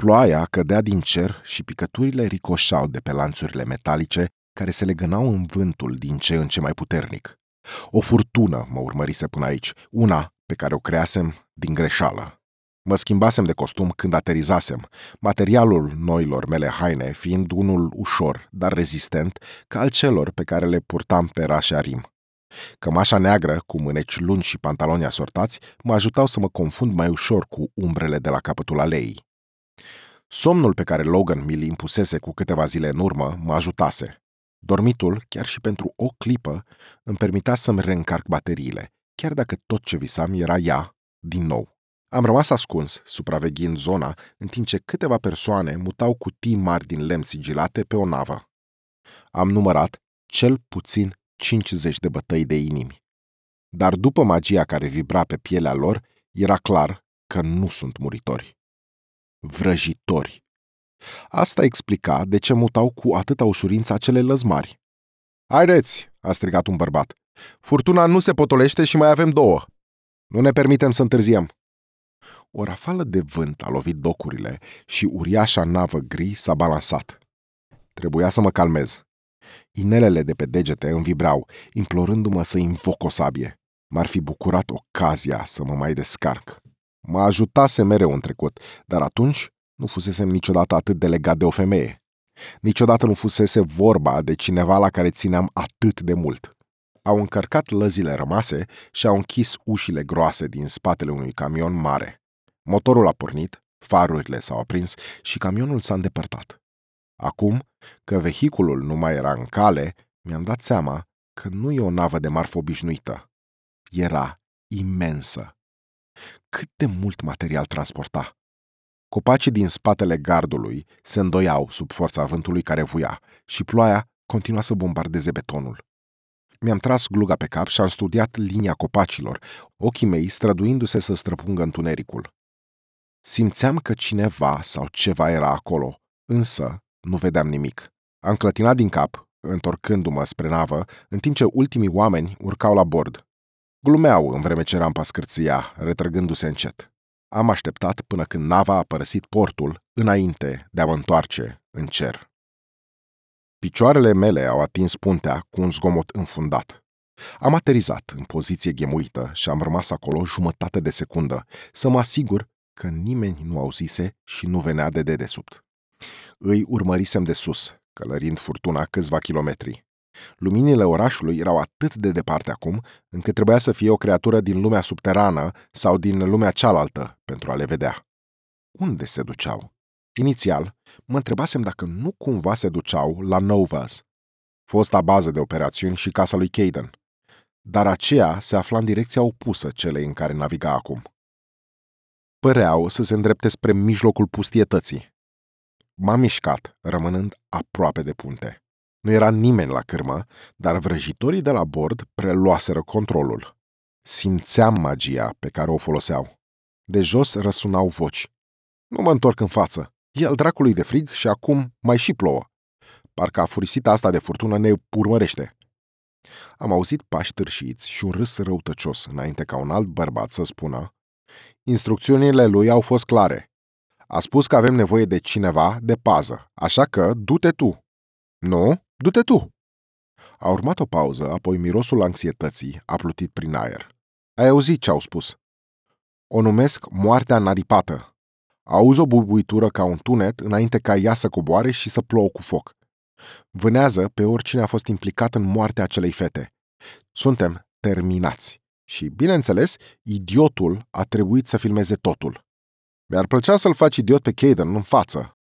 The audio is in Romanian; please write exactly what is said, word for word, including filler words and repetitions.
Ploaia cădea din cer și picăturile ricoșau de pe lanțurile metalice care se legănau în vântul din ce în ce mai puternic. O furtună mă urmărise până aici, una pe care o creasem din greșeală. Mă schimbasem de costum când aterizasem, materialul noilor mele haine fiind unul ușor, dar rezistent, ca al celor pe care le purtam pe Rasharim. Cămașa neagră, cu mâneci lungi și pantaloni asortați, mă ajutau să mă confund mai ușor cu umbrele de la capătul aleii. Somnul pe care Logan mi-l impusese cu câteva zile în urmă mă ajutase. Dormitul, chiar și pentru o clipă, îmi permitea să-mi reîncarc bateriile, chiar dacă tot ce visam era ea, din nou. Am rămas ascuns, supraveghind zona, în timp ce câteva persoane mutau cutii mari din lemn sigilate pe o navă. Am numărat cel puțin cincizeci de bătăi de inimi. Dar după magia care vibra pe pielea lor, era clar că nu sunt muritori. Vrăjitori. Asta explica de ce mutau cu atâta ușurință acele lăzmari. "Haideți!" a strigat un bărbat. "Furtuna nu se potolește și mai avem două. Nu ne permitem să întârziem." O rafală de vânt a lovit docurile și uriașa navă gri s-a balansat. Trebuia să mă calmez. Inelele de pe degete îmi vibrau, implorându-mă să invoc o sabie. M-ar fi bucurat ocazia să mă mai descarc. Mă ajutase mereu în trecut, dar atunci nu fusesem niciodată atât de legat de o femeie. Niciodată nu fusese vorba de cineva la care țineam atât de mult. Au încărcat lăzile rămase și au închis ușile groase din spatele unui camion mare. Motorul a pornit, farurile s-au aprins și camionul s-a îndepărtat. Acum, că vehiculul nu mai era în cale, mi-am dat seama că nu e o navă de marfă obișnuită. Era imensă. Cât de mult material transporta! Copacii din spatele gardului se îndoiau sub forța vântului care vuia și ploaia continua să bombardeze betonul. Mi-am tras gluga pe cap și am studiat linia copacilor, ochii mei străduindu-se să străpungă întunericul. Simțeam că cineva sau ceva era acolo, însă nu vedeam nimic. Am clătinat din cap, întorcându-mă spre navă, în timp ce ultimii oameni urcau la bord. Glumeau în vreme ce rampa scârțâia, retrăgându-se încet. Am așteptat până când nava a părăsit portul, înainte de a mă întoarce în cer. Picioarele mele au atins puntea cu un zgomot înfundat. Am aterizat în poziție ghemuită și am rămas acolo jumătate de secundă, să mă asigur că nimeni nu auzise și nu venea de dedesubt. Îi urmărisem de sus, călărind furtuna câțiva kilometri. Luminile orașului erau atât de departe acum, încât trebuia să fie o creatură din lumea subterană sau din lumea cealaltă pentru a le vedea. Unde se duceau? Inițial, mă întrebasem dacă nu cumva se duceau la Novas, fosta bază de operațiuni și casa lui Kaidan, dar aceea se afla în direcția opusă celei în care naviga acum. Păreau să se îndrepte spre mijlocul pustietății. M-am mișcat, rămânând aproape de punte. Nu era nimeni la cârmă, dar vrăjitorii de la bord preluaseră controlul. Simțeam magia pe care o foloseau. De jos răsunau voci. Nu mă întorc în față. E al dracului de frig și acum mai și plouă. Parcă afurisita asta de furtună ne urmărește. Am auzit pași târșiți și un râs răutăcios înainte ca un alt bărbat să spună: "Instrucțiunile lui au fost clare. A spus că avem nevoie de cineva de pază, așa că du-te tu." "Nu? Du-te tu!" A urmat o pauză, apoi mirosul anxietății a plutit prin aer. "Ai auzit ce au spus? O numesc moartea naripată. Auzi o bubuitură ca un tunet înainte ca ea să coboare și să plouă cu foc. Vânează pe oricine a fost implicat în moartea acelei fete. Suntem terminați. Și, bineînțeles, idiotul a trebuit să filmeze totul. Mi-ar plăcea să-l faci idiot pe Kaidan în față,